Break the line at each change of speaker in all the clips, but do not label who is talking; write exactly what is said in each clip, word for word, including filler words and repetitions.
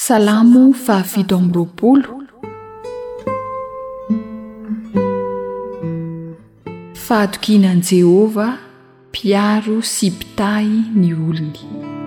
Salamo fahafito amby roapolo. Fahatokinan Jehova mpiaro sy mpitahy ny olony.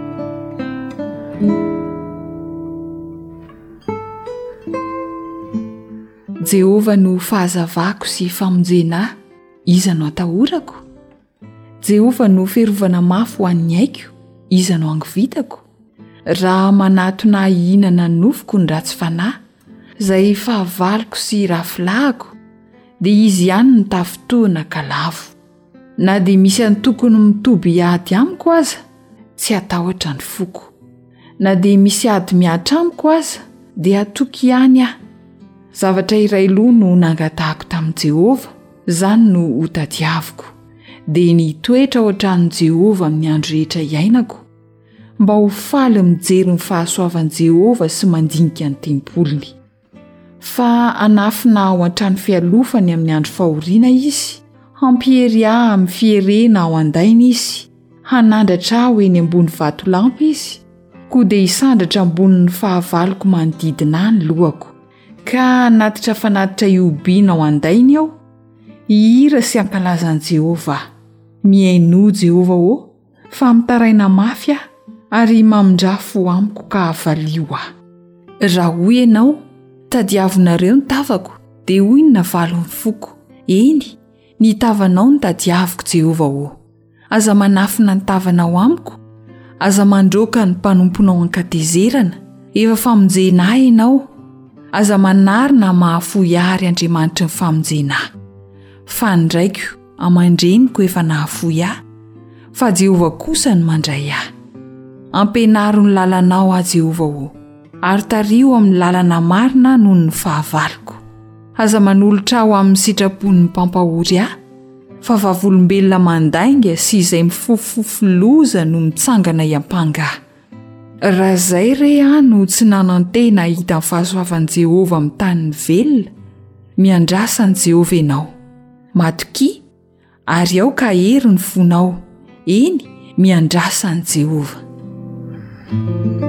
Jehova no fahazavako sy famonjena, iza no atahorako? Jehova no fiarovana mafy ho an'ny aiko, iza no angovitako? Raha manatona hihinana nofoko ny ratsy fanahy, izay fahavaloko sy rafilahako, dia izy ihany no tafitohana kalavo. Na dia misy antokony mitoby ady amiko aza, tsy atahotra ny foko. Na dia misy ady miatra amiko aza, dia atoky ihany aho. Zavatra iray loha no nangatahako tamin'i Jehova, izany no hotadiaviko, dia ny toetra ohatran'i Jehova amin'ny andro rehetra iainako, mba ho faly mijery ny fahasoavan'i Jehova sy mandinika ny tempolony. Fa anafina ao an-trano fialofany amin'ny andro fahoriana izy, hampiery ahy amin'ny fierena ao an-dainy izy, hanandratra aho eny ambony vatolampy izy, koa dia hisandratra ambonin'ny fahavaloko manodidina ny lohako. Ka hanatitra fanatitra iobina ao an-dainy aho, hihira sy hankalazan'i Jehova. Mihaino Jehova ô, fa mitaraina mafy aho, ary mamondrafo amiko ka havalio aho. Raha hoy ianao, tadiavonareo ny tavako, dia hoy ny navalo ny foko. Eny, ny tavanao ny tadiaviko Jehova ô. Aza manafina ny tavanao amiko, aza mandroaka ny mpanomponao ankatezerana, efa famonjena ahy ianao. Aza manarina mahafoy ary Andriamanitra ny famonjena ahy. Fa ndraiko amandreniko efa nahafoy ahy, fa Jehova kosa ny mandray ahy. Ampenaro ny lalanao a Jehova ô, ary tario amin'ny lalana marina noho ny fahavaloko. Aza manolotra aho amin'ny sitrapon'ny mpampahory ahy, fa vavolombelona mandainga sy izay mifofofoloza no mitsangana iampanga ahy. Raha izay re aho no tsy nanantena hita ny fahasoavan'i Jehova amin'ny tany velona, miandrasa ny Jehova ianao. Matoki, ary ao ka hery ny fonao. Eny, miandrasa ny Jehova.